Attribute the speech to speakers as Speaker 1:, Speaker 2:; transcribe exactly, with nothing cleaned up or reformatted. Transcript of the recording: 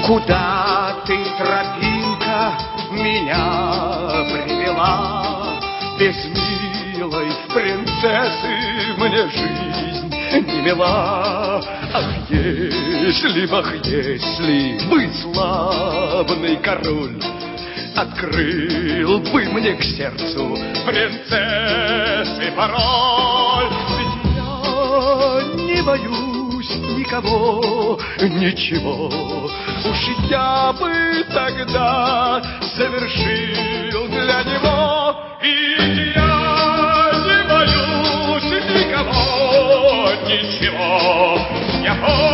Speaker 1: Куда ты, тропинка, меня привела? Без милой принцессы мне жизнь не мила. Ах, если б, ах, если бы славный король открыл бы мне к сердцу принцессы пароль. Ведь я не боюсь никого, ничего. Уж я бы тогда совершил для него. Ведь я не боюсь никого, ничего. Я